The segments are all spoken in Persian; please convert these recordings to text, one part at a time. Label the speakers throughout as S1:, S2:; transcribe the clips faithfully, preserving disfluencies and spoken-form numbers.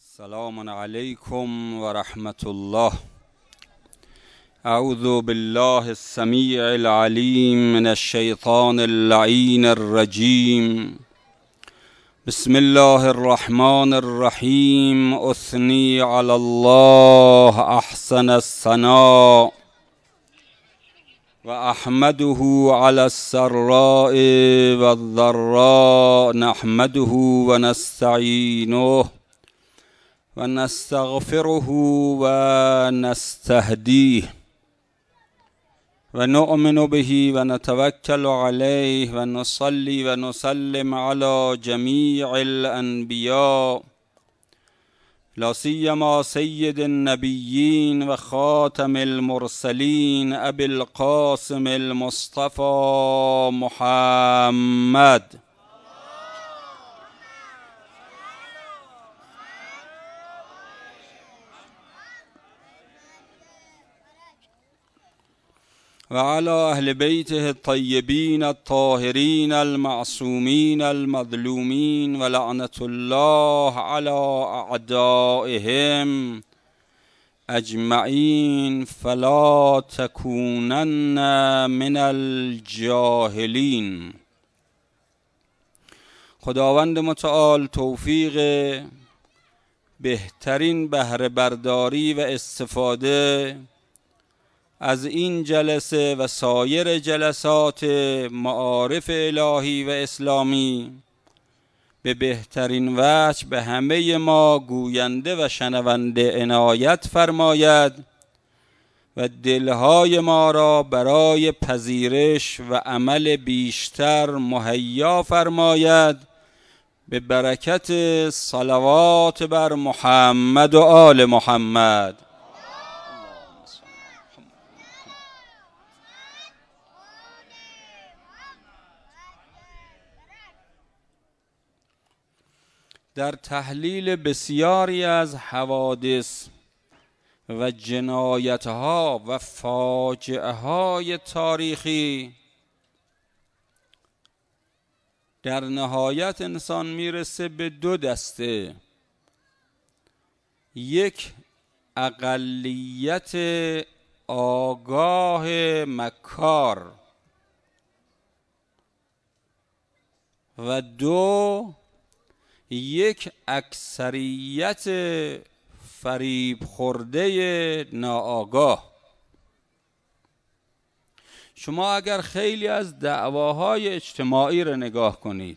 S1: السلام عليكم ورحمة الله. أعوذ بالله السميع العليم من الشيطان اللعين الرجيم. بسم الله الرحمن الرحيم. أثني على الله أحسن الثناء وأحمده على السراء والضراء، نحمده ونستعينه ونستغفره ونستهديه ونؤمن به ونتوكل عليه ونصلي ونسلم على جميع الأنبياء، لا سيما سيد النبيين وخاتم المرسلين أبي القاسم المصطفى محمد. وعلى أهل بيته الطيبين الطاهرين المعصومين المظلومين، ولعنة الله على أعدائهم أجمعين، فلا تكونن من الجاهلين. خداوند متعال توفیق بهترین بهره برداری و استفاده از این جلسه و سایر جلسات معارف الهی و اسلامی به بهترین وجه به همه ما گوینده و شنونده عنایت فرماید و دلهای ما را برای پذیرش و عمل بیشتر مهیا فرماید به برکت صلوات بر محمد و آل محمد. در تحلیل بسیاری از حوادث و جنایتها و فاجعه های تاریخی در نهایت انسان میرسه به دو دسته. یک، اقلیت آگاه مکار و دو، یک اکثریت فریب خورده ناآگاه. شما اگر خیلی از دعواهای اجتماعی را نگاه کنید،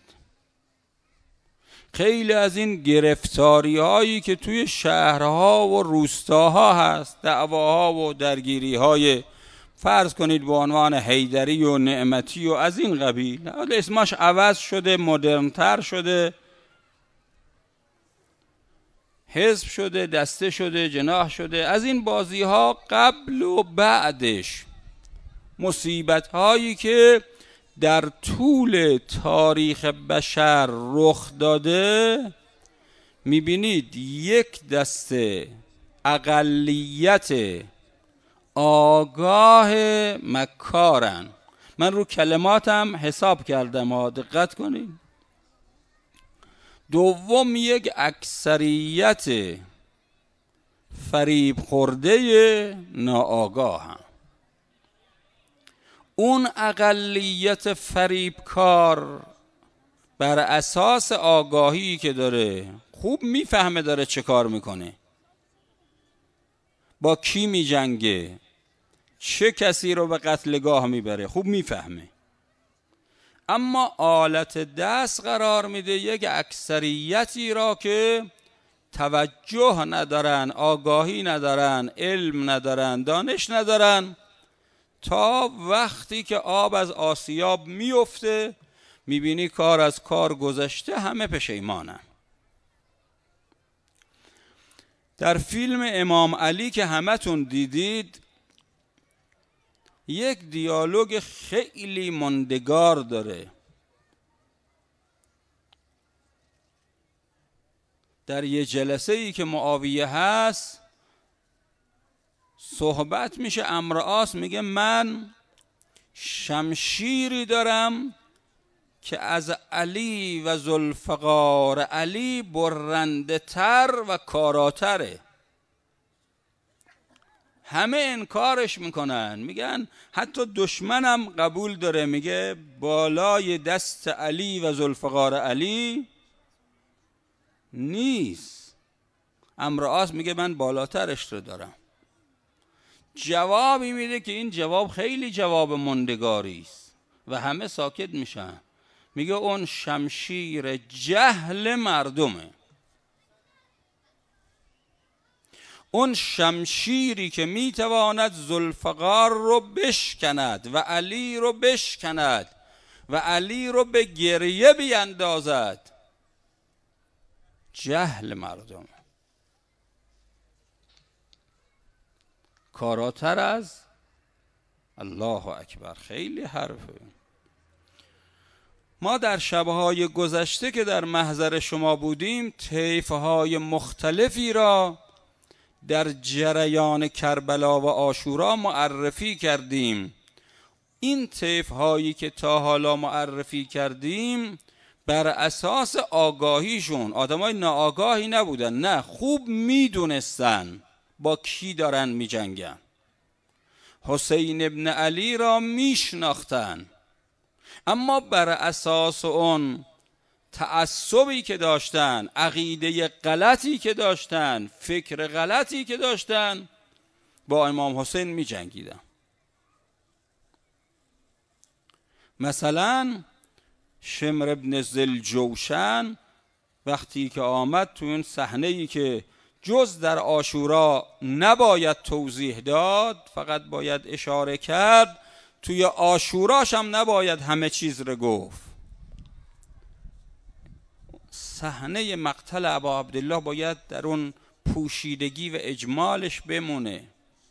S1: خیلی از این گرفتاری هایی که توی شهرها و روستاها هست، دعواها و درگیری های فرض کنید به عنوان حیدری و نعمتی و از این قبیل، اسمش عوض شده، مدرنتر شده، حزب شده، دسته شده، جناح شده، از این بازی ها قبل و بعدش مصیبت هایی که در طول تاریخ بشر رخ داده، میبینید یک دسته اقلیت آگاه مکارن. من رو کلماتم حساب کردم ها، دقت کنید. دوم، یک اکثریت فریب خورده ناآگاه هم. اون اقلیت فریبکار بر اساس آگاهی که داره خوب میفهمه داره چه کار میکنه، با کی میجنگه، چه کسی رو به قتلگاه میبره، خوب میفهمه. اما آلت دست قرار میده یک اکثریتی را که توجه ندارن، آگاهی ندارن، علم ندارن، دانش ندارن، تا وقتی که آب از آسیاب میفته میبینی کار از کار گذشته، همه پشیمانن. در فیلم امام علی که همتون دیدید، یک دیالوگ خیلی ماندگار داره. در یه جلسه ای که معاویه هست صحبت میشه، عمرو عاص میگه من شمشیری دارم که از علی و ذوالفقار علی برنده تر و کاراتره. همه انکارش میکنن، میگن حتی دشمنم قبول داره، میگه بالای دست علی و ذوالفقار علی نیست. عمرو عاص میگه من بالاترش رو دارم. جوابی میده که این جواب خیلی جواب ماندگاری است و همه ساکت میشن. میگه اون شمشیر جهل مردمه، اون شمشیری که میتواند ذوالفقار رو بشکند و علی رو بشکند و علی رو به گریه بیندازد، جهل مردم کاراتر از الله اکبر. خیلی حرفه. ما در شبهای گذشته که در محضر شما بودیم طیفهای مختلفی را در جریان کربلا و عاشورا معرفی کردیم. این طیفهایی که تا حالا معرفی کردیم بر اساس آگاهیشون، آدمای ناآگاهی نبودن، نه خوب میدونستن با کی دارن میجنگن. حسین ابن علی را میشناختن، اما بر اساس اون تعصبی که داشتن، عقیده غلطی که داشتن، فکر غلطی که داشتن، با امام حسین می جنگیدن. مثلا شمر ابن ذوالجوشن وقتی که آمد تو اون صحنه‌ای که جز در عاشورا نباید توضیح داد، فقط باید اشاره کرد، توی عاشوراش هم نباید همه چیز رو گفت. صحنه مقتل ابا عبدالله باید در اون پوشیدگی و اجمالش بمونه،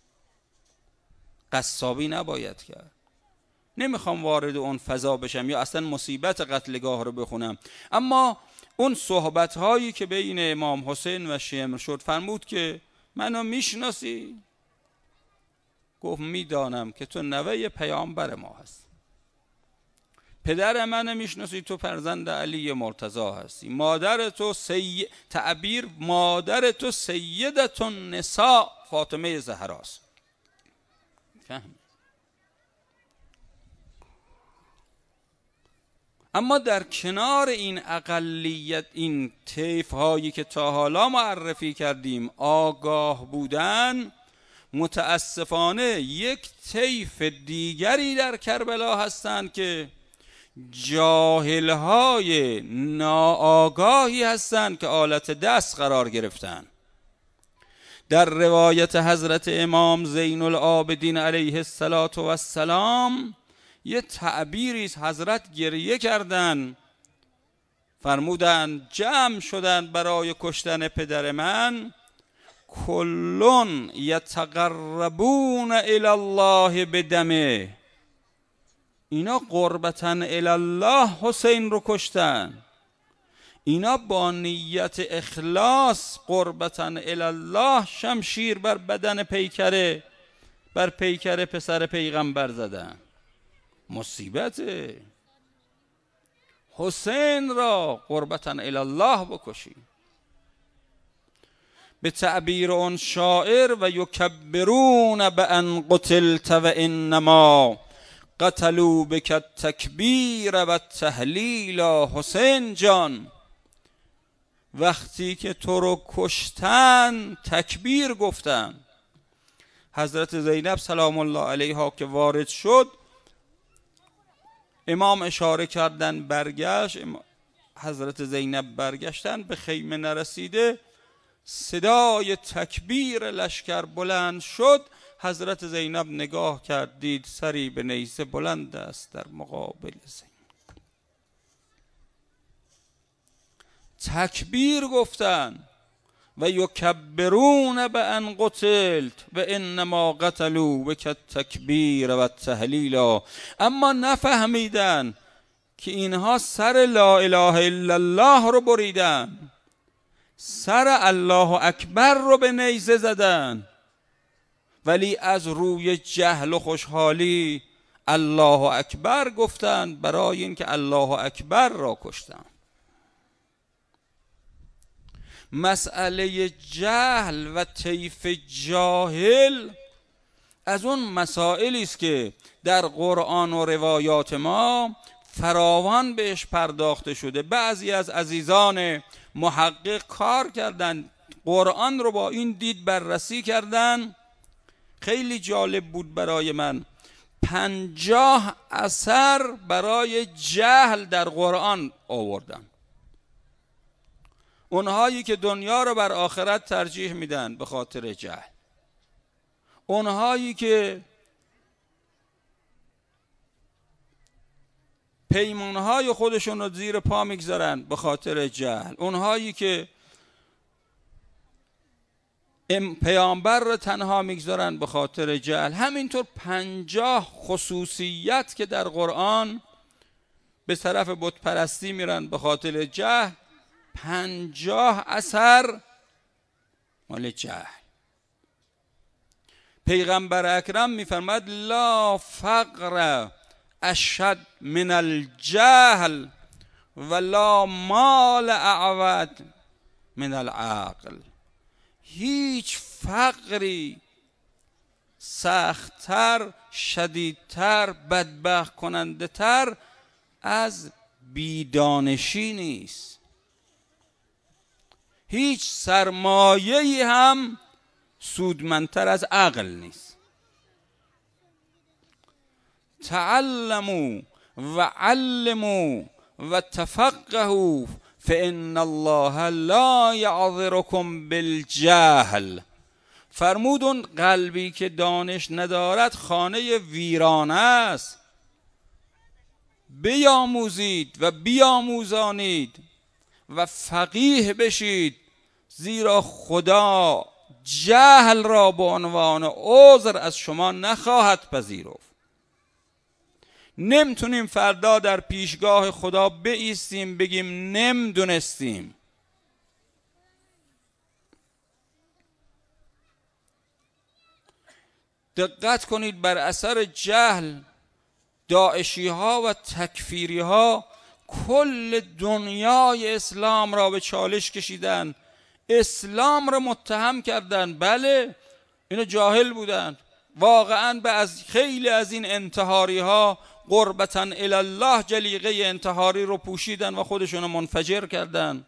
S1: قصابی نباید کرد. نمیخوام وارد اون فضا بشم یا اصلا مصیبت قتلگاه رو بخونم، اما اون صحبت هایی که بین امام حسین و شمر شد، فرمود که منو میشناسی؟ گفت میدانم که تو نوه پیامبر ما هست. پدر من میشناسی؟ تو فرزند علی مرتضی هستی. مادر تو سی... تعبیر مادر تو سیدت النساء فاطمه زهراست. فهم. اما در کنار این اقلیت، این طیف هایی که تا حالا معرفی کردیم آگاه بودن، متاسفانه یک طیف دیگری در کربلا هستند که جاهل‌های ناآگاهی هستند که آلت دست قرار گرفتن. در روایت حضرت امام زین العابدین علیه السلام یه تعبیری حضرت گریه کردن، فرمودن جمع شدن برای کشتن پدر من، کلون یتقربون الی الله بدمه. اینا قربتاً الی الله حسین رو کشتن، اینا با نیت اخلاص قربتاً الی الله شمشیر بر بدن پیکره بر پیکره پسر پیغمبر زدن. مصیبته. حسین را قربتاً الی الله بکشی. به تعبیر اون شاعر و یکبرون بان قتلت و انما قتلوا بک التکبیر و التهلیل. حسین جان، وقتی که تو رو کشتن تکبیر گفتن. حضرت زینب سلام الله علیها که وارد شد، امام اشاره کردن برگشت، حضرت زینب برگشتن، به خیمه نرسیده صدای تکبیر لشکر بلند شد. حضرت زینب نگاه کرد، دید سری به نیزه بلند است در مقابل زین. تکبیر گفتن و یکبرون بان قتلت و انما قتلوا بک التکبیر و التهلیل. اما نفهمیدن که اینها سر لا اله الا الله رو بریدن، سر الله اکبر رو به نیزه زدن، ولی از روی جهل و خوشحالی الله اکبر گفتند برای اینکه الله اکبر را کشتند. مسئله جهل و طیف جاهل از اون مسائلی است که در قرآن و روایات ما فراوان بهش پرداخته شده. بعضی از عزیزان محقق کار کردن، قرآن رو با این دید بررسی کردن. خیلی جالب بود برای من، پنجاه اثر برای جهل در قرآن آوردن. اونهایی که دنیا رو بر آخرت ترجیح میدن به خاطر جهل، اونهایی که پیمانهای خودشون رو زیر پا میگذارن به خاطر جهل، اونهایی که پیامبر رو تنها میگذارن به خاطر جهل. همینطور پنجاه خصوصیت که در قرآن به طرف بت پرستی میرن به خاطر جهل، پنجاه اثر مال جهل. پیغمبر اکرم میفرماد لا فقر اشد من الجهل ولا مال اعود من العقل. هیچ فقری سختتر، شدیدتر، بدبخت کننده تر از بیدانشی نیست. هیچ سرمایه‌ای هم سودمندتر از عقل نیست. تعلموا و علموا و تفقهوا فإن الله لا یعذرکم بالجهل. فرمودون قلبی که دانش ندارد خانه ویرانه است. بیاموزید و بیاموزانید و فقیه بشید، زیرا خدا جهل را به عنوان عذر از شما نخواهد پذیرفت. نمیتونیم فردا در پیشگاه خدا بایستیم بگیم نمیدونستیم. دقت کنید، بر اثر جهل داعشی ها و تکفیری ها کل دنیای اسلام را به چالش کشیدن، اسلام را متهم کردن. بله اینا جاهل بودن، واقعا به از خیلی از این انتحاری ها قربتاً الی الله جلیقه انتحاری رو پوشیدن و خودشون منفجر کردن.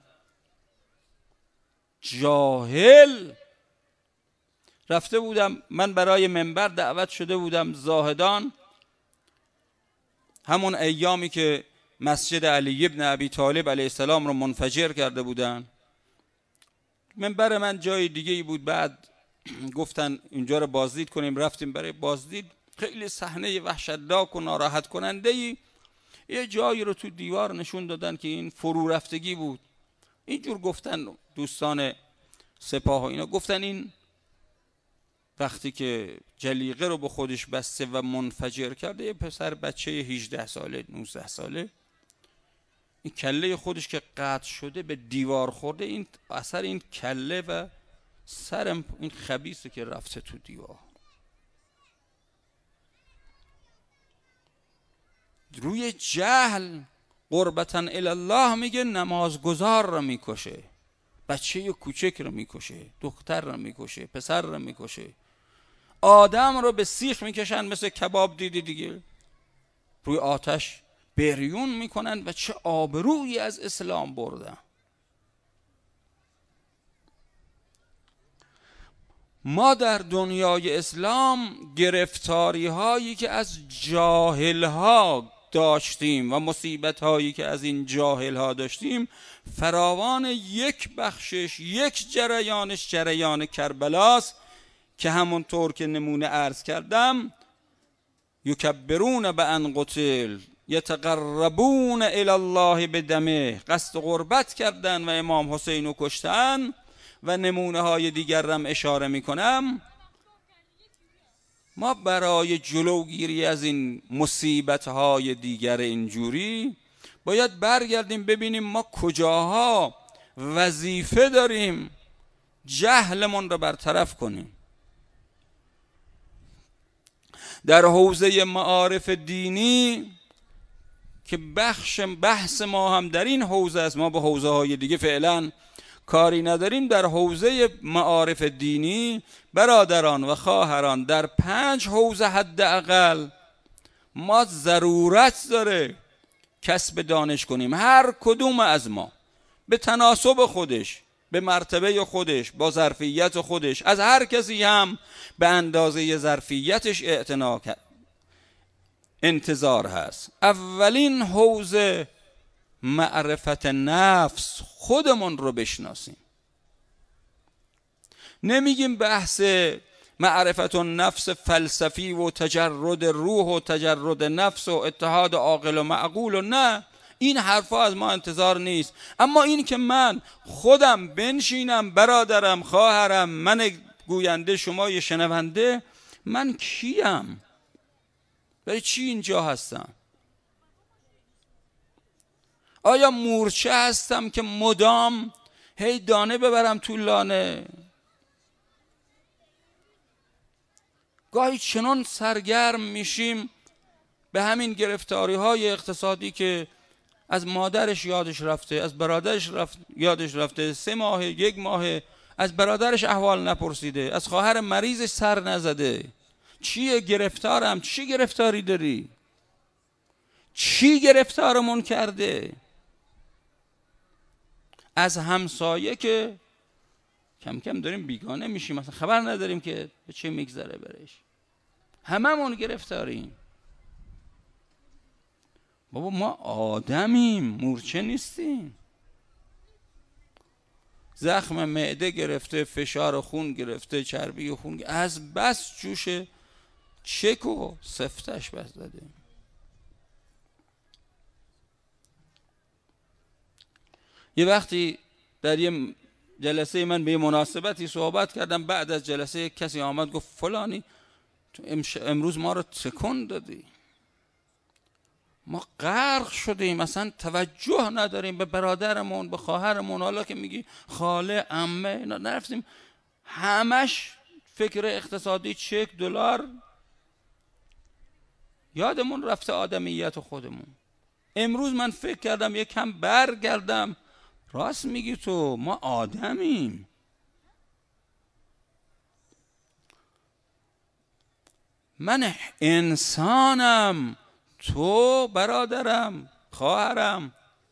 S1: جاهل. رفته بودم من برای منبر دعوت شده بودم زاهدان، همون ایامی که مسجد علی ابن ابی طالب علیه السلام رو منفجر کرده بودن. منبر من جای دیگه ای بود، بعد گفتن اینجا رو بازدید کنیم، رفتیم برای بازدید. خیلی صحنه وحشتناک و ناراحت کننده ای. یه جایی رو تو دیوار نشون دادن که این فرو رفتگی بود. اینجور گفتن دوستان سپاه و اینا، گفتن این وقتی که جلیقه رو به خودش بسته و منفجر کرده، یه پسر بچه هجده ساله نوزده ساله، این کله خودش که قطع شده به دیوار خورده، این اثر این کله و سر این خبیثه که رفته تو دیوار. روی جهل قربتاً الی الله میگه نمازگزار رو میکشه، بچه کوچک رو میکشه، دختر رو میکشه، پسر رو میکشه، آدم رو به سیخ میکشن مثل کباب دیدی دیگه، روی آتش بریون میکنن و چه آبرویی از اسلام بردن. ما در دنیای اسلام گرفتاری هایی که از جاهل ها داشتیم و مصیبت هایی که از این جاهل ها داشتیم فراوان. یک بخشش، یک جریانش جریان کربلاست که همونطور که نمونه عرض کردم، یکبرون بأن قتل یتقربون الی الله بدمه، قصد قربت کردن و امام حسین رو کشتن. و نمونه های دیگر رم اشاره میکنم. ما برای جلوگیری از این مصیبت های دیگر اینجوری باید برگردیم ببینیم ما کجاها وظیفه داریم جهلمون رو برطرف کنیم. در حوزه معارف دینی که بخش بحث ما هم در این حوزه است، ما به حوزه های دیگه فعلا کاری نداریم. در حوزه معارف دینی برادران و خواهران در پنج حوزه حداقل ما ضرورت داره کسب دانش کنیم. هر کدوم از ما به تناسب خودش، به مرتبه خودش، با ظرفیت خودش، از هر کسی هم به اندازه ظرفیتش اعتنا کرد انتظار هست. اولین حوزه معرفت نفس، خودمون رو بشناسیم. نمیگیم بحث معرفت النفس فلسفی و تجرد روح و تجرد نفس و اتحاد عاقل و معقول و نه، این حرفا از ما انتظار نیست. اما این که من خودم بنشینم، برادرم، خواهرم، من گوینده، شما یه شنونده، من کیم؟ برای چی اینجا هستم؟ آیا مورچه هستم که مدام هی دانه ببرم تو لانه؟ گاهی چنان سرگرم میشیم به همین گرفتاری های اقتصادی که از مادرش یادش رفته، از برادرش رفت یادش رفته، سه ماه یک ماه از برادرش احوال نپرسیده، از خواهر مریضش سر نزده. چیه گرفتارم؟ چی گرفتاری داری؟ چی گرفتارمون کرده؟ از همسایه که کم کم داریم بیگانه میشیم، مثلا خبر نداریم که به چه میگذره برش. هممون گرفتاریم. بابا ما آدمیم، مورچه نیستیم. زخم معده گرفته، فشار خون گرفته، چربی خون گرفته. از بس جوش چک و سفتش بس داده. یه وقتی در یه جلسه من به یه مناسبتی صحبت کردم، بعد از جلسه کسی آمد گفت فلانی تو امروز ما رو تکون دادی، ما غرق شدیم، اصلا توجه نداریم به برادرمون، به خواهرمون. حالا که میگی خاله، عمه، اینا نرفتیم، همش فکر اقتصادی، چک، دلار، یادمون رفته آدمیت خودمون. امروز من فکر کردم یک کم برگردم، راست میگی تو، ما آدمیم. من انسانم، تو برادرم، خواهرم،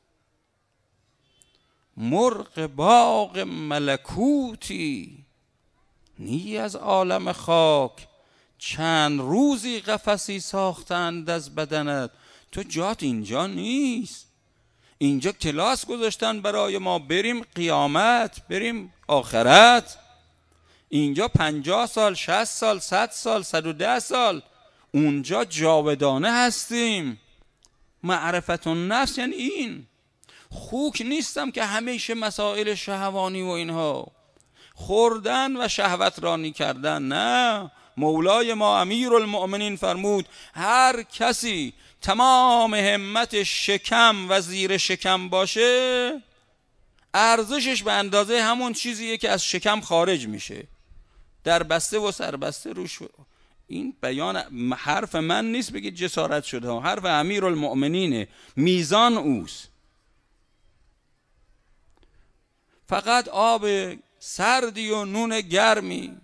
S1: مرغ باغ ملکوتی، نی از عالم خاک چند روزی قفسی ساختند از بدنت. تو جات اینجا نیست. اینجا کلاس گذاشتن برای ما بریم قیامت، بریم آخرت. اینجا پنجاه سال، شصت سال، صد سال، صد و ده سال، اونجا جاودانه هستیم. معرفت النفس یعنی این. خوک نیستم که همیشه مسائل شهوانی و اینها، خوردن و شهوت رانی کردن، نه. مولای ما امیر المؤمنین فرمود هر کسی تمام همت شکم و زیر شکم باشه، ارزشش به اندازه همون چیزیه که از شکم خارج میشه، در بسته و سربسته روش. این بیان حرف من نیست بگید جسارت شده، حرف امیر المؤمنینه، میزان اوست. فقط آب سردی و نون گرمی،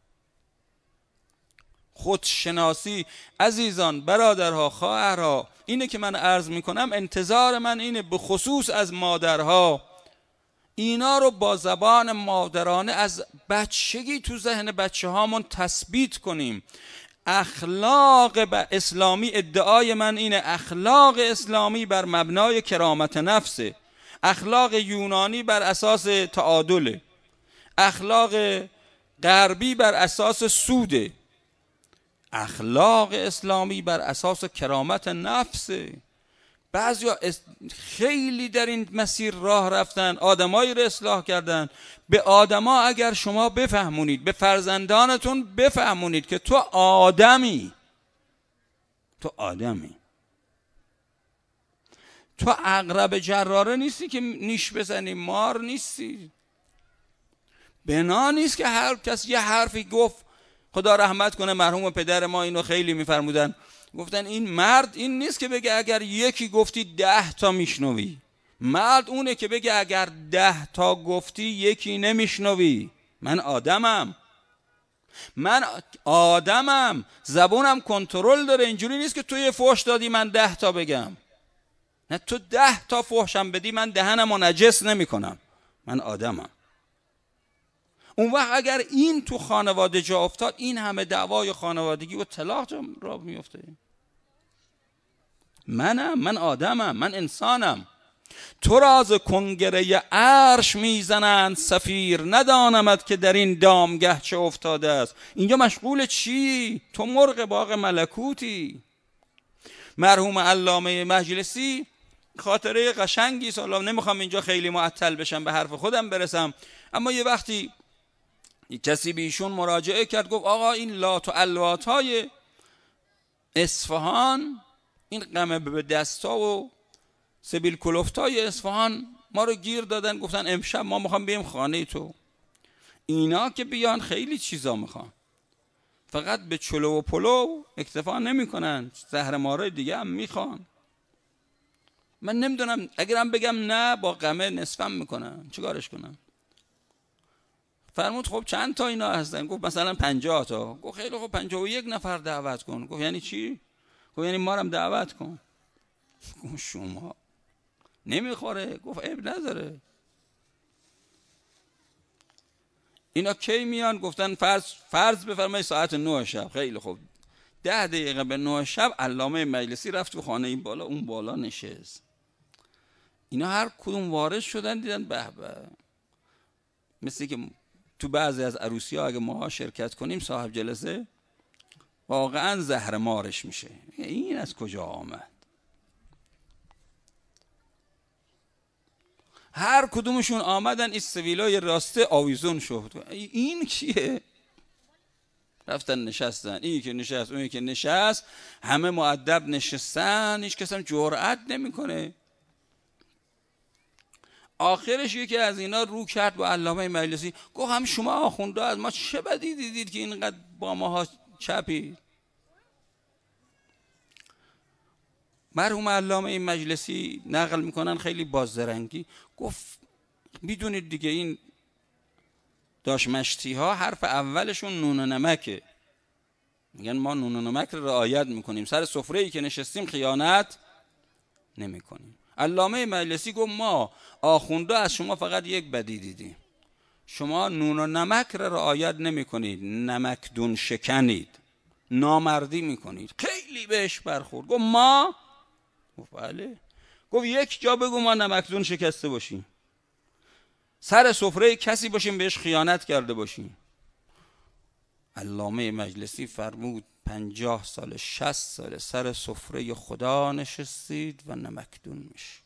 S1: خودشناسی. عزیزان، برادرها، خواهرها، اینه که من عرض میکنم، انتظار من اینه به خصوص از مادرها، اینا رو با زبان مادرانه از بچگی تو ذهن بچه هامون تثبیت کنیم. اخلاق اسلامی، ادعای من اینه، اخلاق اسلامی بر مبنای کرامت نفسه، اخلاق یونانی بر اساس تعادله، اخلاق غربی بر اساس سوده، اخلاق اسلامی بر اساس کرامت نفسه. بعضیا خیلی در این مسیر راه رفتن، آدمایی رو اصلاح کردن. به آدما اگر شما بفهمونید، به فرزندانتون بفهمونید که تو آدمی، تو آدمی، تو عقرب جراره نیستی که نیش بزنی، مار نیستی. بنا نیست که هر کس یه حرفی گفت خدا رحمت کنه مرحوم پدر ما اینو خیلی میفرمودن، گفتن این مرد این نیست که بگه اگر یکی گفتی ده تا میشنوی، مرد اونه که بگه اگر ده تا گفتی یکی نمیشنوی. من آدمم، من آدمم، زبونم کنترل داره. اینجوری نیست که تو یه فحش دادی من ده تا بگم، نه تو ده تا فحشم بدی من دهنمو نجس نمی کنم، من آدمم. اون وقت اگر این تو خانواده جا افتاد، این همه دعوای خانوادگی و طلاق جا را میفته. منم، من آدمم، من انسانم. تو راز کنگره عرش میزنند صفیر، ندانمت که در این دامگه چه افتاده است. اینجا مشغول چی؟ تو مرغ باغ ملکوتی. مرحوم علامه مجلسی خاطره قشنگی، حالا نمیخوام اینجا خیلی معطل بشم، به حرف خودم برسم، اما یه وقتی کسی به ایشون مراجعه کرد، گفت آقا این لات و الوات های اصفهان، این قمه به دستا و سبیل کلفتای اصفهان ما رو گیر دادن، گفتن امشب ما میخوام بریم خانه تو. اینا که بیان خیلی چیزا میخوان، فقط به چلو و پلو اکتفا نمی کنن، زهر مارای دیگه هم میخوان. من نمیدونم اگرم بگم نه با قمه نصفم میکنن، چیکارش کنم؟ فرمود خب چند تا اینا هستن؟ گفت مثلا پنجاه تا. گفت خیلی خب پنجاه و یک نفر دعوت کن. گفت یعنی چی؟ گفت یعنی ما هم دعوت کن. گفت شما نمیخوره. گفت عیب نداره. اینا کی میان؟ گفتن فرض فرض بفرمایید ساعت نه شب. خیلی خوب، ده دقیقه به نه شب علامه مجلسی رفت تو خانه این بالا، اون بالا نشست. اینا هر کدوم وارد شدن دیدن به به، مثل که تو بعضی از عروسی ها اگه ما شرکت کنیم صاحب جلسه واقعا زهر مارش میشه. این از کجا آمد؟ هر کدومشون آمدن این سویلای راسته آویزون شد. این کیه؟ رفتن نشستن، این که نشست، اون که نشست، همه مؤدب نشستن، هیچ کس هم جرأت نمیکنه. آخرش یکی از اینا رو کرد با علامه مجلسی، گفت هم شما آخونده از ما چه بدی دیدید که اینقدر با ماها چپید؟ مرحوم علامه مجلسی نقل میکنن خیلی بازدرنگی، گفت میدونید دیگه این داشمشتی ها حرف اولشون نون و نمکه، میگن ما نون و نمک رو رعایت میکنیم، سر سفره ای که نشستیم خیانت نمیکنیم. علامه مجلسی گفت ما آخونده از شما فقط یک بدی دیدیم، شما نون و نمک را رعایت نمی کنید، نمکدون شکنید، نامردی میکنید. خیلی بهش برخورد. گفت ما؟ گفت بله. گفت یک جا بگو ما نمکدون شکسته باشیم، سر سفره کسی باشیم بهش خیانت کرده باشیم. علامه مجلسی فرمود پنجاه سال شصت سال سر سفره خدا نشستید و نمکدون میشید.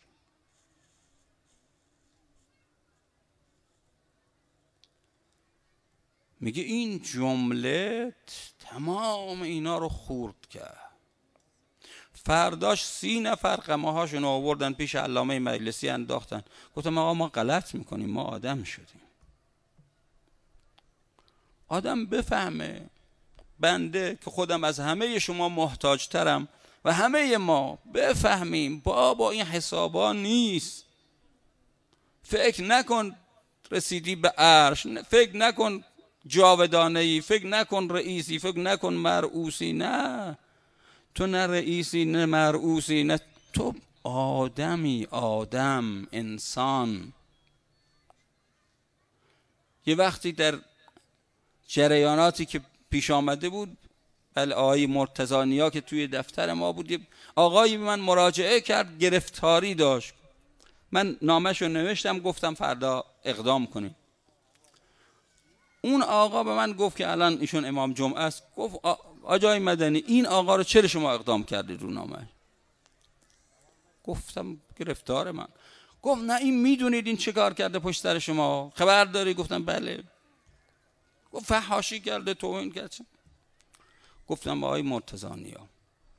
S1: میگه این جمله تمام اینا رو خورد کرد. فرداش سی نفر قمه هاشون آوردن پیش علامه مجلسی انداختن، گفتم آقا ما غلط میکنیم، ما آدم شدیم. آدم بفهمه بنده که خودم از همه شما محتاج ترم و همه ما بفهمیم بابا این حسابا نیست. فکر نکن رسیدی به عرش، فکر نکن جاودانه‌ای، فکر نکن رئیسی، فکر نکن مرئوسی. نه، تو نه رئیسی نه مرئوسی، نه، تو آدمی، آدم، انسان. یه وقتی در جریاناتی که پیش آمده بود، بله آقای مرتضی نیا که توی دفتر ما بود، آقایی به من مراجعه کرد، گرفتاری داشت. من نامشو نوشتم، گفتم فردا اقدام کنیم. اون آقا به من گفت که الان ایشون امام جمعه است، گفت آقای مدنی این آقا رو چرا شما اقدام کردید رو نامش؟ گفتم گرفتار من. گفت نه این میدونید این چه کار کرده پشت سر شما، خبر داری؟ گفتم بله. گفت فحاشی کرده، توهین کرده. گفتم آقای مرتضی نیا،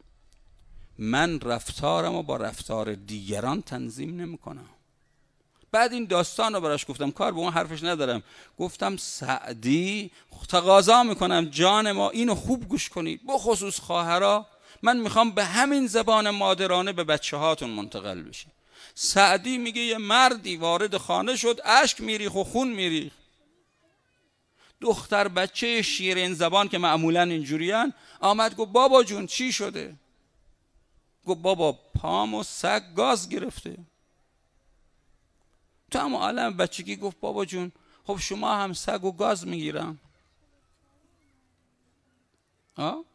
S1: من رفتارمو با رفتار دیگران تنظیم نمی کنم. بعد این داستان رو براش گفتم، کار به اون حرفش ندارم. گفتم سعدی تقاضا میکنم جان ما اینو خوب گوش کنید، بخصوص خواهرها، من میخوام به همین زبان مادرانه به بچه هاتون منتقل بشه. سعدی میگه یه مردی وارد خانه شد، اشک میریخ و خون میریخ. دختر بچه شیرین زبان که معمولا اینجوریان آمد گفت بابا جون چی شده؟ گفت بابا پام و سگ گاز گرفته. تو هم عالم بچگی گفت بابا جون خب شما هم سگ و گاز میگیرن؟ آه؟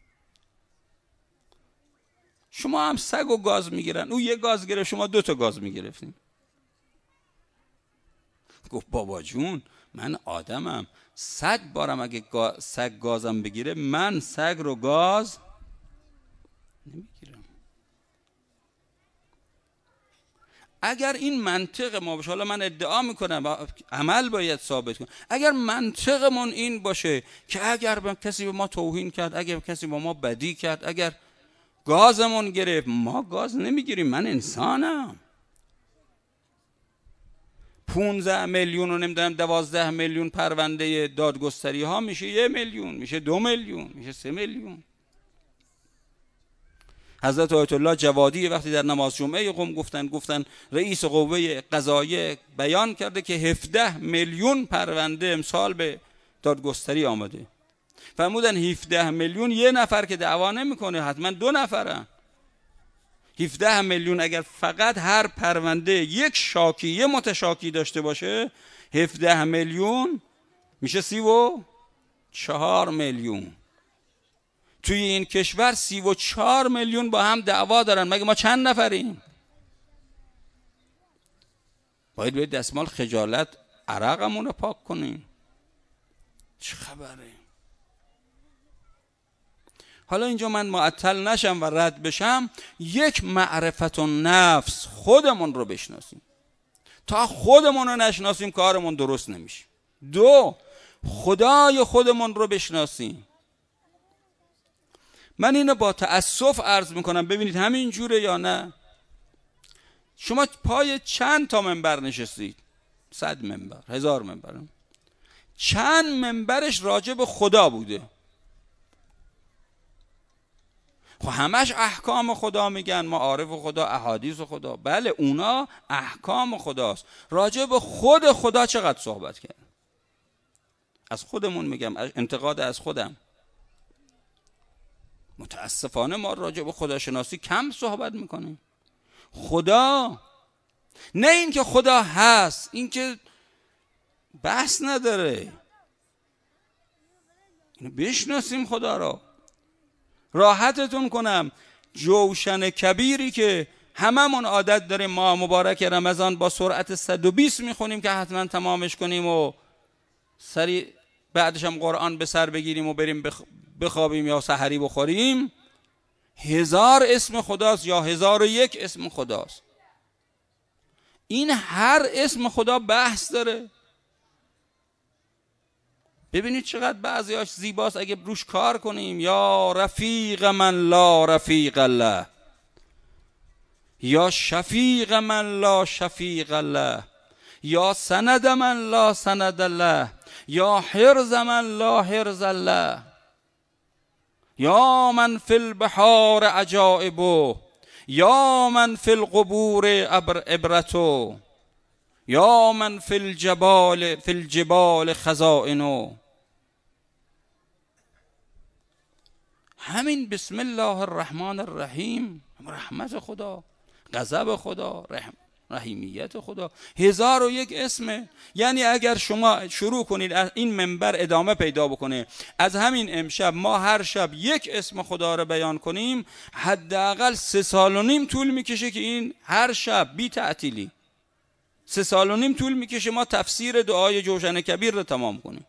S1: شما هم سگ و گاز میگیرن، او یه گاز گرفت شما دو تا گاز میگرفتین. گفت بابا جون من آدمم، صد بارم اگه گا... سگ گازم بگیره من سگ رو گاز نمیگیرم. اگر این منطق ما باشه، حالا من ادعا میکنم عمل باید ثابت کنم، اگر منطقمون این باشه که اگر کسی به ما توهین کرد، اگر کسی با ما بدی کرد، اگر گازمون گرفت، ما گاز نمیگیریم، من انسانم. پونزده میلیون و نمیدونم دوازده میلیون پرونده دادگستری ها میشه یه میلیون، میشه دو میلیون، میشه سه میلیون. حضرت آیت الله جوادی وقتی در نماز جمعه قم گفتن گفتن رئیس قوه قضاییه بیان کرده که هفده میلیون پرونده امسال به دادگستری آمده. فرمودن هفده میلیون یه نفر که دعوا نمیکنه، حتما دو نفرن. هفده میلیون اگر فقط هر پرونده یک شاکی یه متشاکی داشته باشه، هفده میلیون میشه سی و چهار میلیون. توی این کشور سی و چهار میلیون با هم دعوا دارن، مگه ما چند نفریم؟ باید باید دستمال خجالت عرقمون رو پاک کنیم. چه خبره؟ حالا اینجا من معطل نشم و رد بشم، یک معرفت و نفس خودمون رو بشناسیم. تا خودمون رو نشناسیم کارمون درست نمیشه. دو، خدای خودمون رو بشناسیم. من اینو با تأسف عرض میکنم، ببینید همین جوره یا نه. شما پای چند تا منبر نشستید؟ صد منبر، هزار منبر. چند منبرش راجع به خدا بوده؟ خب همش احکام خدا میگن، معارف خدا، احادیث خدا. بله اونا احکام خداست. راجع به خود خدا چقدر صحبت کرد؟ از خودمون میگم، انتقاد از خودم. متاسفانه ما راجع به خداشناسی کم صحبت میکنیم. خدا، نه این که خدا هست، این که بحث نداره، اینو بشناسیم خدا را. راحتتون کنم، جوشن کبیری که هممون عادت داریم ماه مبارک رمضان با سرعت صد و بیست میخونیم که حتما تمامش کنیم و سریع بعدش هم قرآن به سر بگیریم و بریم بخوابیم یا سحری بخوریم، هزار اسم خداست یا هزار و یک اسم خداست. این هر اسم خدا بحث داره. ببینید چقدر بعضیاش زیباست اگه روش کار کنیم. یا رفیق من لا رفیق الله، یا شفیق من لا شفیق الله، یا سند من لا سند الله، یا حرز من لا حرز الله، یا من فی البحار عجائب، یا من فی القبور عبرت، یا من فی الجبال فی الجبال خزائن. همین بسم الله الرحمن الرحیم، رحمت خدا، غضب خدا، رحم رحیمیت خدا، هزار و یک اسمه. یعنی اگر شما شروع کنید از این منبر ادامه پیدا بکنه، از همین امشب ما هر شب یک اسم خدا رو بیان کنیم، حداقل سه سال و نیم طول میکشه که این هر شب بی تعطیلی سه سال و نیم طول میکشه ما تفسیر دعای جوشن کبیر رو تمام کنیم.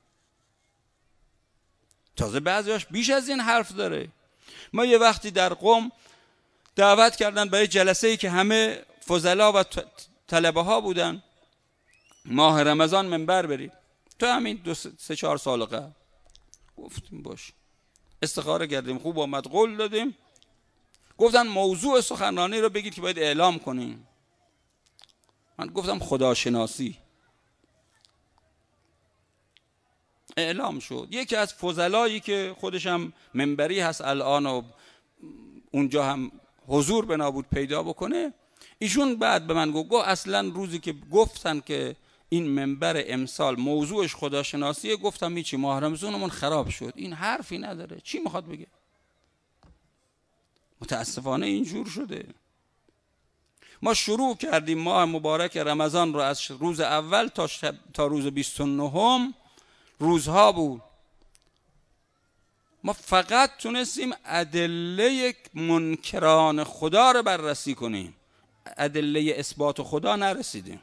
S1: تازه بعضیاش بیش از این حرف داره. ما یه وقتی در قم دعوت کردن برای جلسه‌ای که همه فضلا و طلبه ها بودن، ماه رمضان منبر برید. تو همین دو سه چهار سال قبل گفتیم باش، استخاره کردیم، خوب آمد، قول دادیم. گفتن موضوع سخنرانی رو بگید که باید اعلام کنیم. من گفتم خداشناسی اعلام شد. یکی از فضلایی که خودشم منبری هست الان و اونجا هم حضور بنا بود پیدا بکنه، ایشون بعد به من گفت اصلا روزی که گفتن که این منبر امسال موضوعش خداشناسیه، گفتم هیچی، ماه رمضانمون خراب شد، این حرفی نداره، چی میخواد بگه؟ متاسفانه اینجور شده. ما شروع کردیم ماه مبارک رمضان رو از روز اول تا, شب تا روز بیست و نهم روزها بود، ما فقط تونستیم ادله منکران خدا رو بررسی کنیم، ادله اثبات خدا نرسیدیم.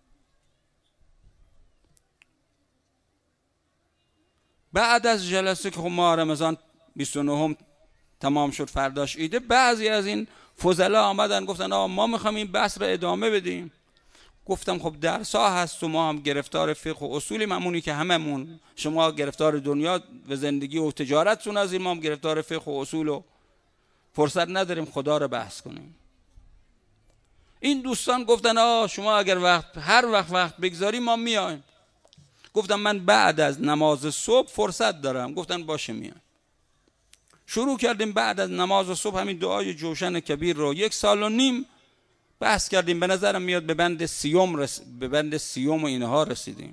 S1: بعد از جلسه که ماه رمضان بیست و نهم تمام شد، فرداش ایده، بعضی از این فضلا آمدن گفتن آقا ما میخوام این بحث رو ادامه بدیم. گفتم خب درسا هست و ما هم گرفتار فقه و اصولیم، همونی که هممون، شما گرفتار دنیا و زندگی و تجارتتون از این، ما هم گرفتار فقه و اصول و فرصت نداریم خدا رو بحث کنیم. این دوستان گفتن آه شما اگر وقت هر وقت وقت بگذاری ما میایم. گفتم من بعد از نماز صبح فرصت دارم. گفتن باشه میایم. شروع کردیم بعد از نماز صبح همین دعای جوشن کبیر رو یک سال و نیم بحث کردیم. به نظرم میاد به بند سیوم رس... به بند سیوم و اینها رسیدیم.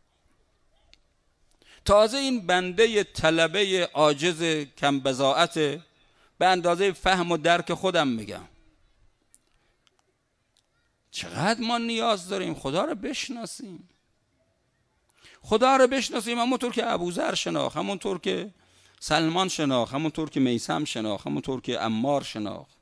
S1: تازه این بنده طلبه عاجز کم بضاعت به اندازه فهم و درک خودم میگم. چقدر ما نیاز داریم خدا رو بشناسیم. خدا رو بشناسیم همونطور که ابوذر شناخت، همونطور که سلمان شناخت، همونطور که میثم شناخت، همونطور که عمار شناخت،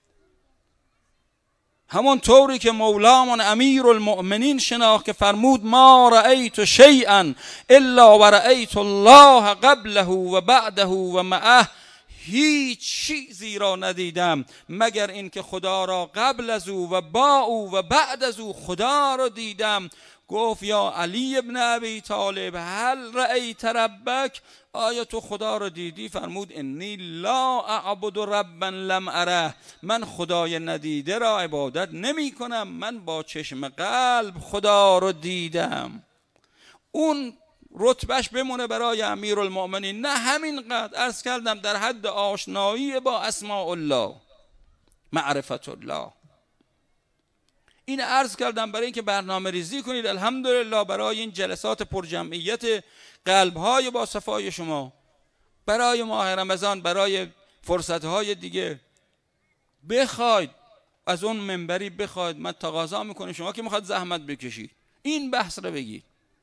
S1: همون طوری که مولامون امیر المؤمنین شناخت که فرمود ما رأیت شیئا الا و رأیت الله قبله و بعده و معه، هیچ چیزی را ندیدم مگر این که خدا را قبل از او و با او و بعد از او خدا را دیدم. گفت یا علی ابن ابی طالب هل رأیت ربک، آیا تو خدا را دیدی؟ فرمود انی لا اعبد ربا لم اره، من خدای ندیده را عبادت نمی کنم، من با چشم قلب خدا را دیدم. اون رتبهش بمونه برای امیرالمؤمنین، نه همینقدر عرض کردم در حد آشنایی با اسماء الله، معرفت الله. این عرض کردم برای اینکه برنامه ریزی کنید الحمدلله برای این جلسات پرجمعیت قلب‌های با صفای شما، برای ماه رمضان، برای فرصت‌های دیگه بخواید از اون منبری بخواید. من تقاضا میکنم شما که میخواد زحمت بکشید این بحث رو بگید.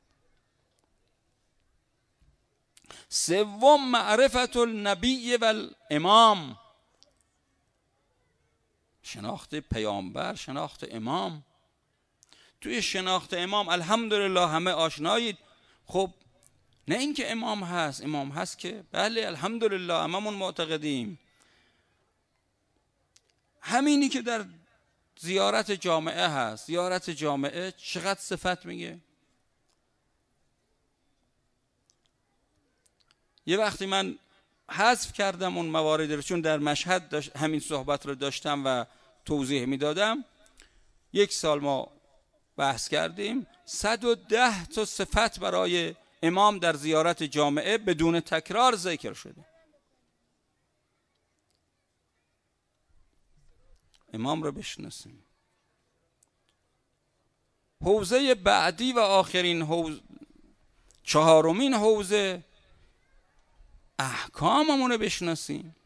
S1: سوم معرفت النبی و الامام، شناخت پیامبر، شناخت امام. توی شناخت امام الحمدلله همه آشنایید. خب نه اینکه امام هست، امام هست که بله الحمدلله هممون معتقدیم. همینی که در زیارت جامعه هست، زیارت جامعه چقدر صفت میگه. یه وقتی من حذف کردم اون موارد رو، چون در مشهد داشت همین صحبت رو داشتم و توضیح میدادم. یک سال ما بحث کردیم، صد و ده تا صفت برای امام در زیارت جامعه بدون تکرار ذکر شده. امام رو بشناسیم. حوزه بعدی و آخرین حوزه، چهارمین حوزه، احکاممون رو بشناسیم.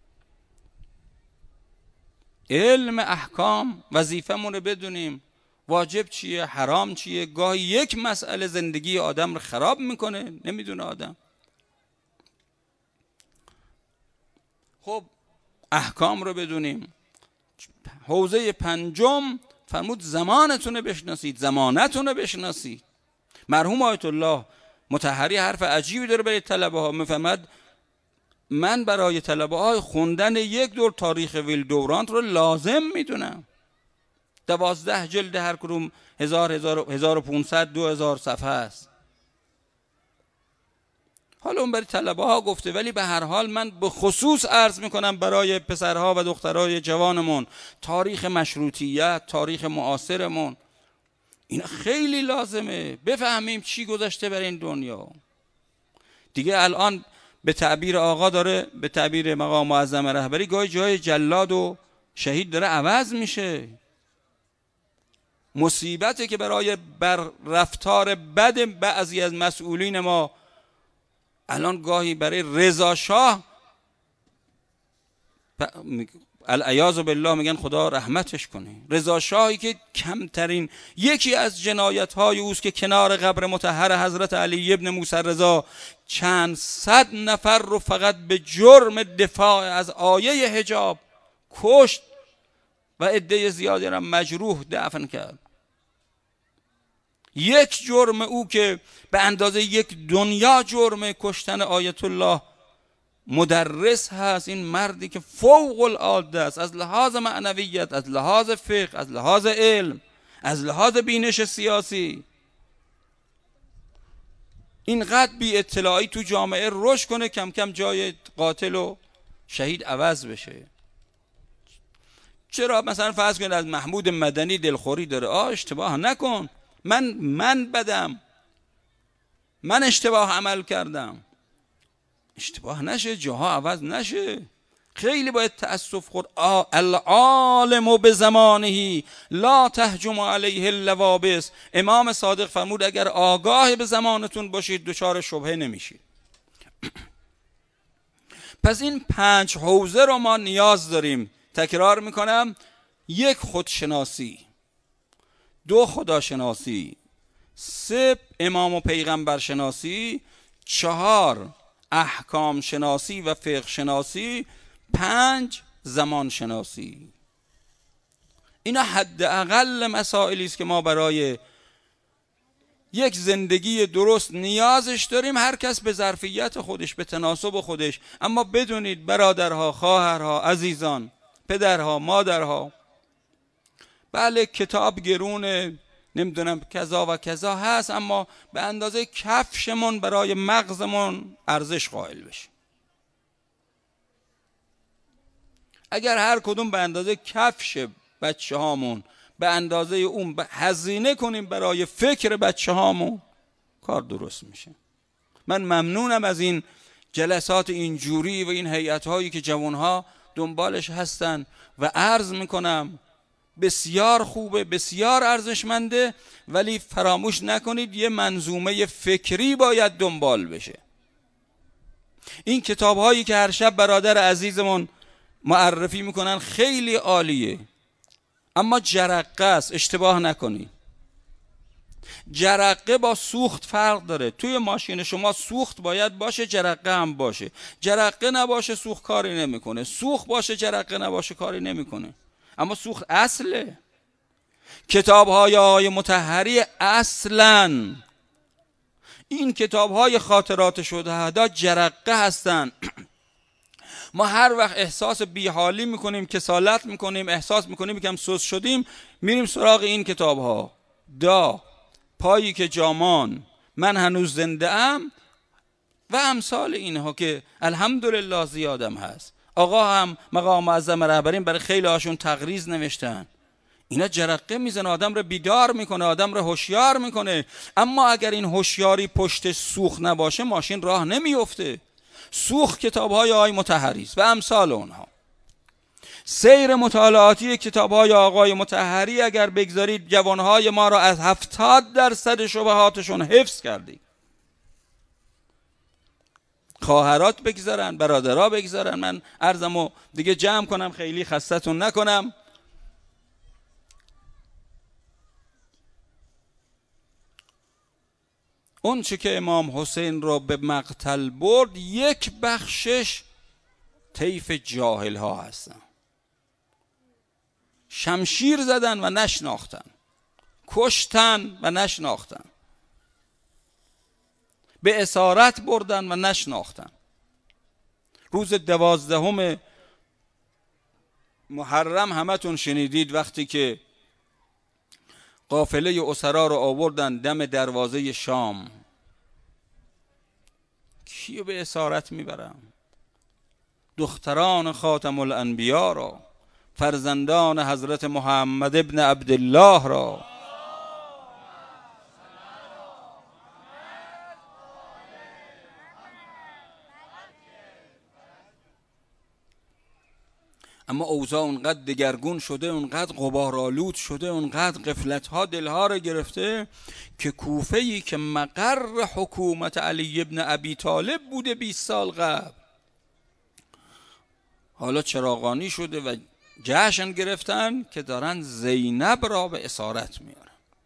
S1: علم احکام، وظیفه‌مون رو بدونیم، واجب چیه، حرام چیه. گاهی یک مسئله زندگی آدم رو خراب میکنه، نمیدونه آدم. خب احکام رو بدونیم. حوزه پنجم فرمود زمانتون رو بشناسید، زمانتون رو بشناسید. مرحوم آیت الله مطهری حرف عجیبی داره برای طلبه ها. میفهمد من برای طلبه های خوندن یک دور تاریخ ویل دورانت رو لازم میدونم. دوازده جلد هر کدوم هزار هزار هزار و پونصد دو هزار صفحه است. حالا اون برای طلبه ها گفته، ولی به هر حال من به خصوص عرض میکنم برای پسرها و دخترهای جوانمون، تاریخ مشروطیت، تاریخ معاصرمون. اینا خیلی لازمه بفهمیم چی گذشته بر این دنیا. دیگه الان به تعبیر آقا داره، به تعبیر مقام معظم رهبری، گاهی جای جلاد و شهید داره عوض میشه. مصیبته که برای بر رفتار بد بعضی از مسئولین ما الان گاهی برای رضا شاه العیاذ بالله میگن خدا رحمتش کنه. رضا شاهی که کمترین یکی از جنایت های اوست که کنار قبر مطهر حضرت علی ابن موسی رضا چند صد نفر رو فقط به جرم دفاع از آیه حجاب کشت و عده زیادی را مجروح دفن کرد. یک جرم او که به اندازه یک دنیا جرم کشتن آیت الله مدرس هست، این مردی که فوق العاده است از لحاظ معنویت، از لحاظ فقه، از لحاظ علم، از لحاظ بینش سیاسی، اینقدر بی اطلاعی تو جامعه رشد کنه کم کم جای قاتل و شهید عوض بشه. چرا مثلا فرض کنید از محمود مدنی دلخوری داره، آه اشتباه نکن، من من بدم، من اشتباه عمل کردم، اشتباه نشه، جاها عوض نشه. خیلی باید تأسف خورد. العالم به زمانه لا تهجم علیه اللوابس. امام صادق فرمود اگر آگاه به زمانتون باشید دچار شبهه نمیشید. پس این پنج حوزه رو ما نیاز داریم. تکرار میکنم: یک، خودشناسی، دو، خداشناسی، سه، امام و پیغمبر شناسی، چهار، احکام شناسی و فقه شناسی، پنج، زمان شناسی. اینا حداقل مسائلی است که ما برای یک زندگی درست نیازش داریم، هر کس به ظرفیت خودش، به تناسب خودش. اما بدونید برادرها، خواهرها، عزیزان، پدرها، مادرها، بله کتاب گرونه، نمیدونم کذا و کذا هست، اما به اندازه کفشمون برای مغزمون ارزش قائل بشه. اگر هر کدوم به اندازه کفش بچه هامون به اندازه اون هزینه کنیم برای فکر بچه هامون، کار درست میشه. من ممنونم از این جلسات اینجوری و این هیئت هایی که جوانها دنبالش هستن و عرض میکنم بسیار خوبه، بسیار ارزشمنده، ولی فراموش نکنید یه منظومه فکری باید دنبال بشه. این کتاب هایی که هر شب برادر عزیزمون معرفی میکنن خیلی عالیه، اما جرقه است، اشتباه نکنید. جرقه با سوخت فرق داره. توی ماشین شما سوخت باید باشه، جرقه هم باشه. جرقه نباشه سوخت کاری نمیکنه، سوخت باشه جرقه نباشه کاری نمیکنه. اما سوخت اصله. کتاب های آقای مطهری اصلا این کتاب های خاطرات شهدا جرقه هستن. ما هر وقت احساس بیحالی میکنیم، کسالت میکنیم، احساس میکنیم که هم سست شدیم، میریم سراغ این کتاب ها. دا، پایی که جامان، من هنوز زنده ام و امثال اینها که الحمدلله زیادم هست. آقا هم مقام معظم رهبرین برای خیلی هاشون تقریض نوشتن. اینا جرقه میزنه، آدم رو بیدار میکنه، آدم رو هوشیار میکنه. اما اگر این هوشیاری پشت سوخت نباشه ماشین راه نمیفته. سوخت کتاب‌های آقای مطهری است و امثال اونها. سیر مطالعاتی کتاب‌های آقای مطهری اگر بگذارید جوانهای ما را از هفتاد درصد شبهاتشون حفظ کردید. خواهرات بگذارن، برادرها بگذارن. من عرضمو دیگه جمع کنم، خیلی خستتون نکنم. اون چه که امام حسین را به مقتل برد یک بخشش طیف جاهل ها هستن. شمشیر زدن و نشناختن، کشتن و نشناختن، به اسارت بردن و نشناختن. روز دوازدهم محرم همتون شنیدید وقتی که قافله اسرا رو آوردن دم دروازه شام. کیو به اسارت میبرن؟ دختران خاتم الانبیا را، فرزندان حضرت محمد ابن عبدالله را. اما اوضاع اونقدر دگرگون شده، اونقدر غبارآلود شده، اونقدر غفلت‌ها دلها رو گرفته که کوفه‌ای که مقر حکومت علی ابن ابی طالب بوده بیست سال قبل، حالا چراغانی شده و جشن گرفتن که دارن زینب را به اسارت میارن.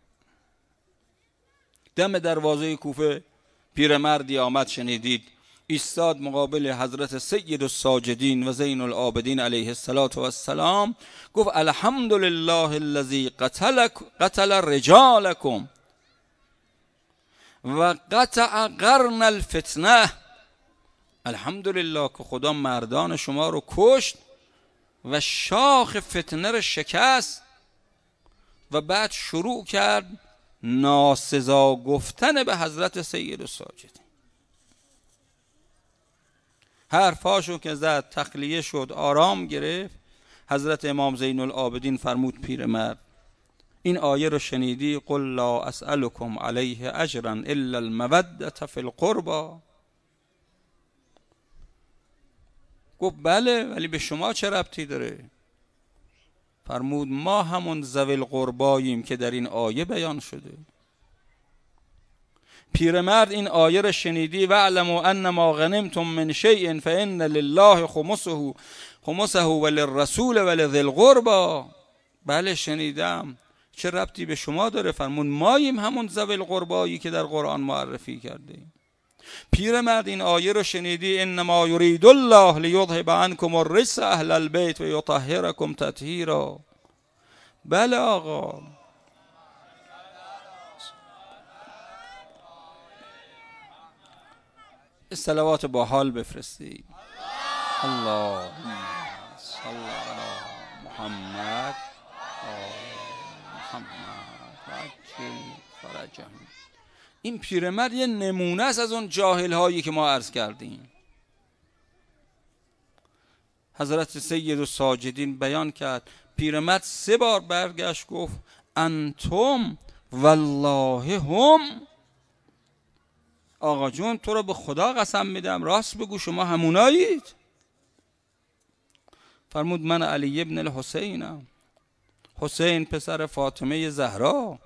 S1: دم دروازه کوفه پیرمردی آمد، شنیدید، ایستاد مقابل حضرت سید الساجدین و زین العابدین علیه السلام، گفت الحمدلله الذی قتل قتل رجالکم و قطع قرن الفتنه. الحمدلله که خدا مردان شما رو کشت و شاخ فتنه رو شکست. و بعد شروع کرد ناسزا گفتن به حضرت سید الساجدین. حرفاشو که زد تخلیه شد، آرام گرفت. حضرت امام زین العابدین فرمود پیرمرد این آیه رو شنیدی؟ قل لا اسألكم علیه اجرا الا المودة فی القربى. گفت بله، ولی به شما چه ربطی داره؟ فرمود ما همون ذوی القرباییم که در این آیه بیان شده. پیرمرد این آیه را شنیدی واعلموا انما غنمتم من شیء فان لله خمسه خمسه وللرسول ولذی القربى. بله شنیدم، چه ربطی به شما داره؟ فرمود ماییم همون ذوی القربایی که در قرآن معرفی کرده. پیرمرد این آیه رو شنیدی انما یرید الله لیذهب عنکم الرجس اهل البیت و یطهرکم تطهیرا. بله آقا، صلوات با حال بفرستید. اللهم صل علی محمد محمد عجل فرجهم. این پیرمرد یه نمونه است از اون جاهل هایی که ما عرض کردیم. حضرت سید الساجدین بیان کرد، پیرمرد سه بار برگشت گفت انتم والله هم. آقا جون تو رو به خدا قسم میدم، راست بگو شما همونایید؟ فرمود من علی ابن الحسینم، حسین پسر فاطمه زهرا.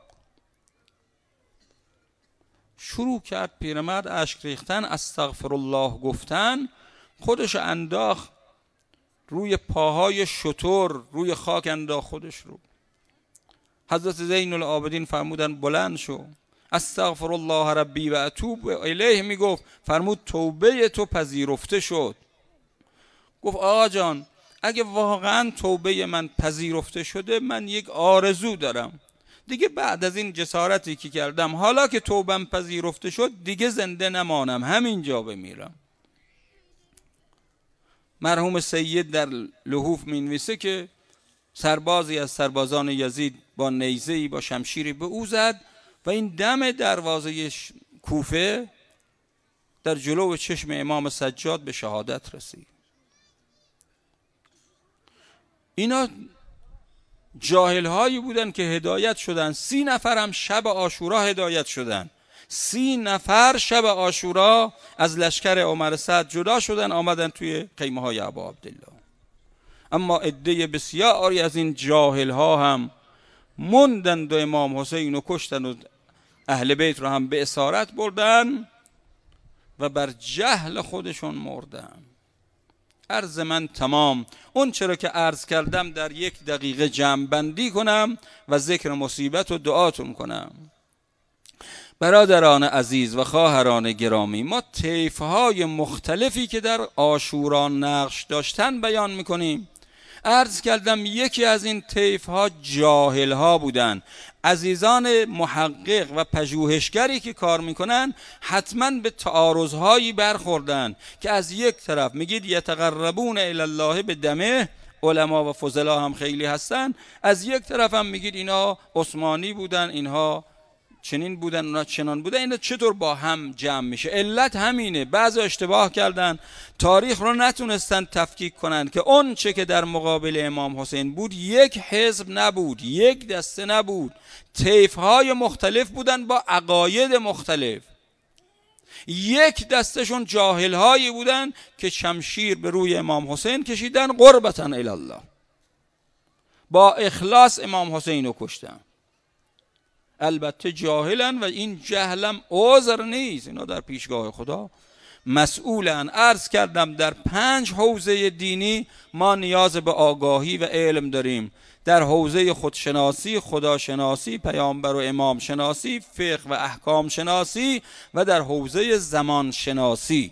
S1: شروع کرد پیرمرد اشک ریختن، استغفر الله گفتن، خودش انداخت روی پاهای شتر، روی خاک انداخت خودش رو. حضرت زین العابدین فرمودن بلند شو، استغفر الله ربی و اتوب الیه میگفت. فرمود توبه تو پذیرفته شد. گفت آقا جان اگه واقعا توبه من پذیرفته شده، من یک آرزو دارم دیگه، بعد از این جسارتی که کردم، حالا که توبم پذیرفته شد دیگه زنده نمانم، همینجا بمیرم. مرحوم سید در لحوف مینویسه که سربازی از سربازان یزید با نیزه‌ای با شمشیری به او زد و این دم دروازه کوفه در جلو چشم امام سجاد به شهادت رسید. اینا جاهل هایی بودن که هدایت شدن. سی نفر هم شب عاشورا هدایت شدن. سی نفر شب عاشورا از لشکر عمر سعد جدا شدن، آمدن توی خیمه های ابا عبدالله. اما عده بسیاری از این جاهل ها هم موندند و امام حسین رو کشتن و اهل بیت رو هم به اسارت بردن و بر جهل خودشون مردن. عرض من تمام. اون چرا که عرض کردم در یک دقیقه جمع بندی کنم و ذکر مصیبت و دعاتون کنم. برادران عزیز و خواهران گرامی، ما طیف‌های مختلفی که در عاشورا نقش داشتن بیان میکنیم. عرض کردم یکی از این طیف‌ها جاهل‌ها بودن. عزیزان محقق و پژوهشگری که کار میکنن حتما به تعارض‌هایی برخوردن که از یک طرف میگید یتقربون الی الله به دمه، علما و فضلا هم خیلی هستن، از یک طرف هم میگید اینا عثمانی بودن، اینها چنین بودن، اونا چنان بودن. اینا چطور با هم جمع میشه؟ علت همینه. بعضی اشتباه کردن، تاریخ رو نتونستن تفکیک کنن که اون چه که در مقابل امام حسین بود یک حزب نبود، یک دسته نبود، طیف‌های مختلف بودن با عقاید مختلف. یک دستشون جاهل‌هایی بودن که شمشیر به روی امام حسین کشیدن قربتاً الی الله. با اخلاص امام حسین رو کشتن. البته جاهلن و این جهلم عذر نیست، اینا در پیشگاه خدا مسئولن. عرض کردم در پنج حوزه دینی ما نیاز به آگاهی و علم داریم. در حوزه خودشناسی، خداشناسی، پیامبر و امام شناسی، فقه و احکام شناسی و در حوزه زمان شناسی.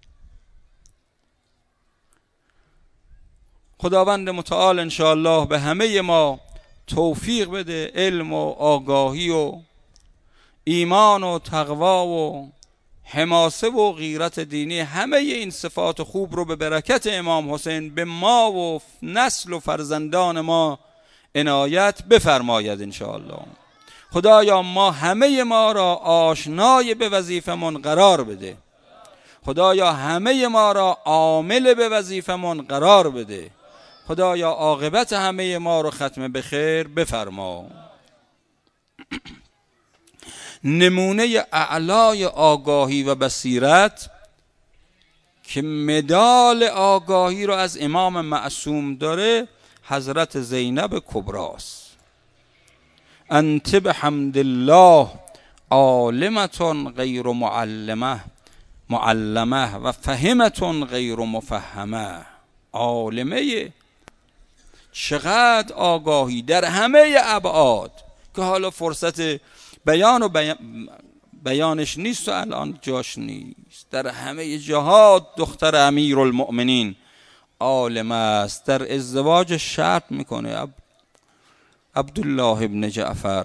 S1: خداوند متعال انشاءالله به همه ما توفیق بده علم و آگاهی و ایمان و تقوا و حماسه و غیرت دینی، همه این صفات خوب رو به برکت امام حسین به ما و نسل و فرزندان ما عنایت بفرماید انشاءالله. خدایا ما همه ما را آشنای به وظیفمون قرار بده. خدایا همه ما را عامل به وظیفمون قرار بده. خدایا عاقبت همه ما رو ختم به خیر بفرما. نمونه اعلای آگاهی و بصیرت که مدال آگاهی رو از امام معصوم داره حضرت زینب کبراست. انت بحمد الله عالمتون غیر معلمه معلمه و فهمتون غیر مفهمه. عالمه، چقدر آگاهی در همه ابعاد که حالا فرصت بیان و بیانش نیست و الان جاش نیست. در همه جهات دختر امیرالمؤمنین عالم است. در ازدواج شرط میکنه عب... عبدالله ابن جعفر،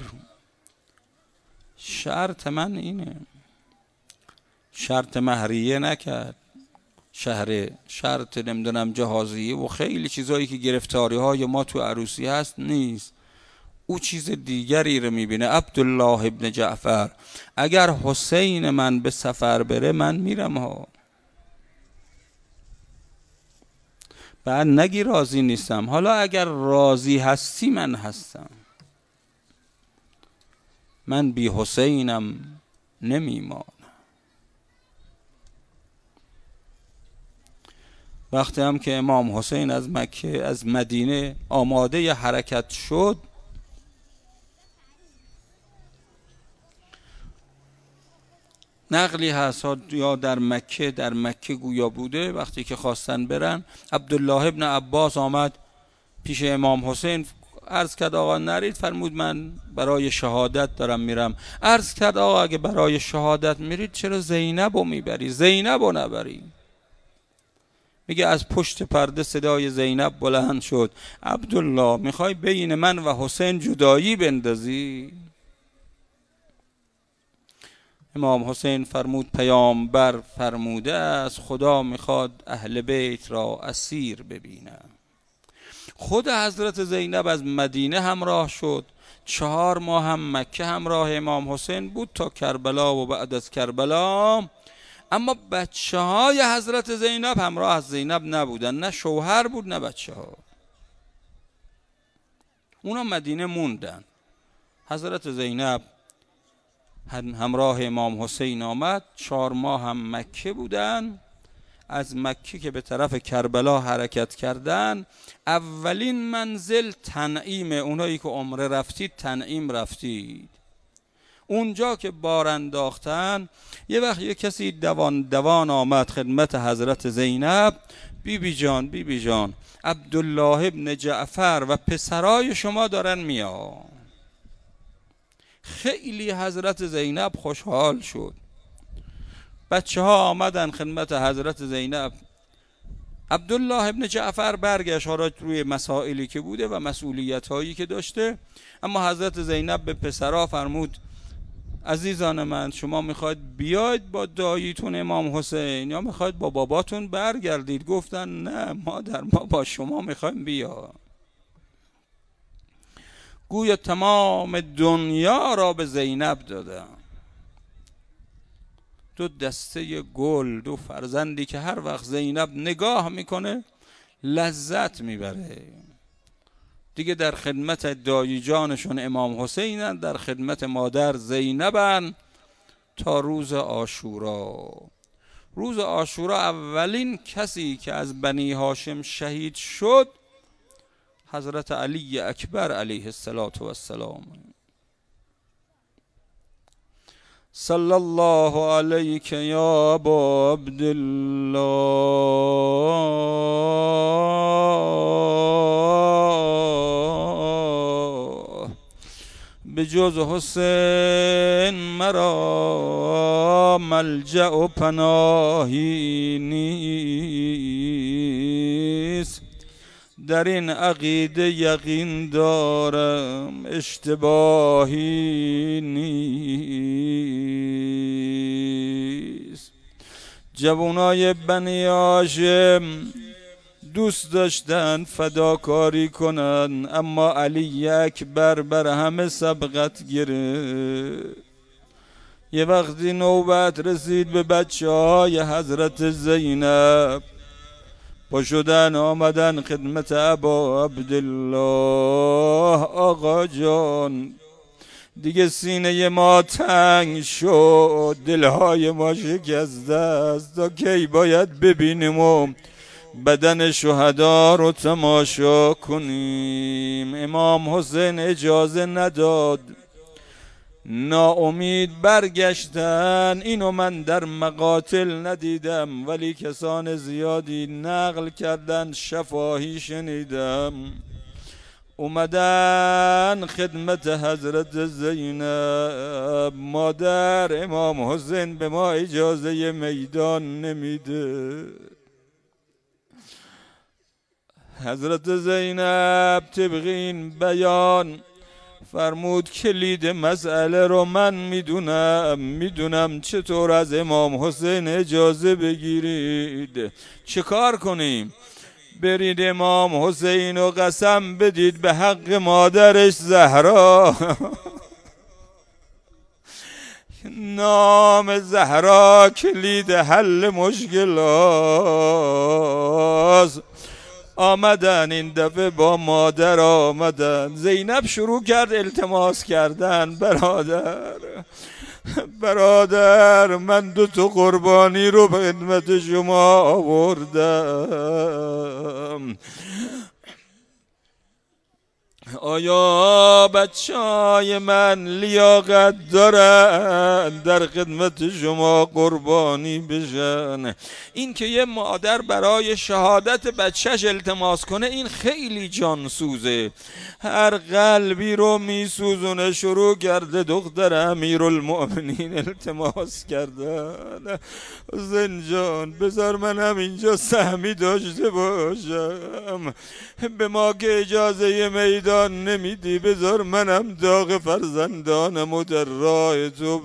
S1: شرط من اینه، شرط مهریه نکرد، شهر شرط نمیدونم جهازیه و خیلی چیزایی که گرفتاری های ما تو عروسی هست نیست. او چیز دیگری رو میبینه. عبدالله ابن جعفر اگر حسین من به سفر بره من میرم ها، بعد نگی راضی نیستم. حالا اگر راضی هستی من هستم، من بی حسینم نمیمانم. وقتی هم که امام حسین از مکه از مدینه آماده ی حرکت شد، نقلی هست یا در مکه در مکه گویا بوده، وقتی که خواستن برن عبدالله ابن عباس آمد پیش امام حسین، عرض کرد آقا نرید، فرمود من برای شهادت دارم میرم. عرض کرد آقا اگه برای شهادت میرید چرا زینب رو میبری؟ زینب رو نبری. میگه از پشت پرده صدای زینب بلند شد، عبدالله میخوای بین من و حسین جدایی بندازی؟ امام حسین فرمود پیامبر فرموده است خدا میخواد اهل بیت را اسیر ببینه. خود حضرت زینب از مدینه همراه شد، چهار ماه هم مکه همراه امام حسین بود تا کربلا و بعد از کربلا. اما بچه های حضرت زینب همراه از زینب نبودن، نه شوهر بود نه بچه ها، اونا مدینه موندن. حضرت زینب همراه امام حسین آمد، چهار ماه هم مکه بودن. از مکه که به طرف کربلا حرکت کردن، اولین منزل تنعیم، اونایی که عمره رفتید تنعیم رفتید. اونجا که بار انداختن یه وقت یه کسی دوان دوان آمد خدمت حضرت زینب، بی بی جان بی بی جان عبدالله ابن جعفر و پسرای شما دارن میان. خیلی حضرت زینب خوشحال شد. بچه ها آمدن خدمت حضرت زینب. عبدالله ابن جعفر برگشت حالا روی مسائلی که بوده و مسئولیت هایی که داشته، اما حضرت زینب به پسرها فرمود عزیزان من شما میخواید بیاید با داییتون امام حسین یا میخواید با باباتون برگردید؟ گفتن نه مادر ما با شما میخوایم بیا. گویا تمام دنیا را به زینب دادم، دو دسته گل، دو فرزندی که هر وقت زینب نگاه میکنه لذت میبره. دیگه در خدمت دایی جانشون امام حسینن، در خدمت مادر زینبن تا روز عاشورا. روز عاشورا اولین کسی که از بنی هاشم شهید شد حضرت علی اکبر علیه السلام. صلی الله علیک یا ابا عبدالله، به جز حسین مرا ملجأ و پناهی نیست، در این عقیده یقین دارم اشتباهی نیست. جوانای بنی هاشم دوست داشتن فداکاری کنن، اما علی اکبر بر همه سبقت گرفت. یه وقتی نوبت رسید به بچه های حضرت زینب، پا شدن آمدن خدمت ابا عبدالله. آقا جان دیگه سینه ما تنگ شد، دلهای ما شکسته است، تا کی باید ببینیم و بدن شهدا رو تماشا کنیم؟ امام حسین اجازه نداد، ناامید برگشتن. اینو من در مقاتل ندیدم ولی کسان زیادی نقل کردن، شفاهی شنیدم. اومدن خدمت حضرت زینب، مادر امام حسین به ما اجازه میدان نمیده. حضرت زینب طبق این بیان فرمود کلید مسئله رو من میدونم، میدونم چطور از امام حسین اجازه بگیرید. چه کار کنیم؟ برید امام حسین و قسم بدید به حق مادرش زهرا نام زهرا کلید حل مشکلات. آمدن این دفعه با مادر آمدن. زینب شروع کرد التماس کردن، برادر برادر من دو تا قربانی رو به خدمت شما آوردم، آیا بچه های من لیاقت دارن در خدمت شما قربانی بشن؟ این که یه مادر برای شهادت بچهش التماس کنه این خیلی جانسوزه، هر قلبی رو میسوزونه. شروع کرده دختر امیرالمؤمنین التماس کردن، حسین جان بذار من هم اینجا سهمی داشته باشم، به ما که اجازه میدان نمیدی بذار منم داغ فرزندانمو در راه تو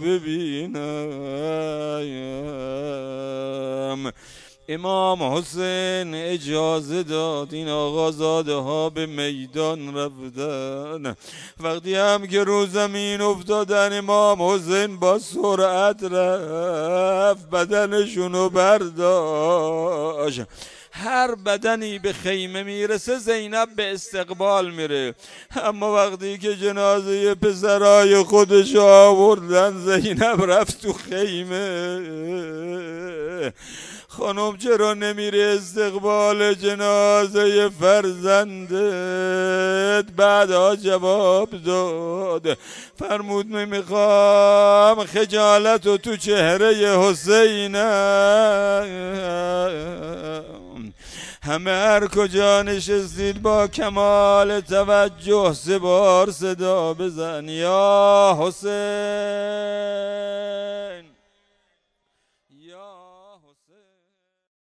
S1: ببینم. امام حسین اجازه داد، این آقازاده ها به میدان رفتن. وقتی هم که رو زمین افتادن امام حسین با سرعت رفت، بدنشونو برداشت. هر بدنی به خیمه میرسه زینب به استقبال میره، اما وقتی که جنازه پسرای خودش آوردن زینب رفت تو خیمه. خانم چرا نمیره استقبال جنازه فرزندت؟ بعدها جواب داد، فرمود نمیخوام خجالت و تو چهره حسینم. همه هر کجا نشستید با کمال توجه، سه بار صدا بزن یا حسین.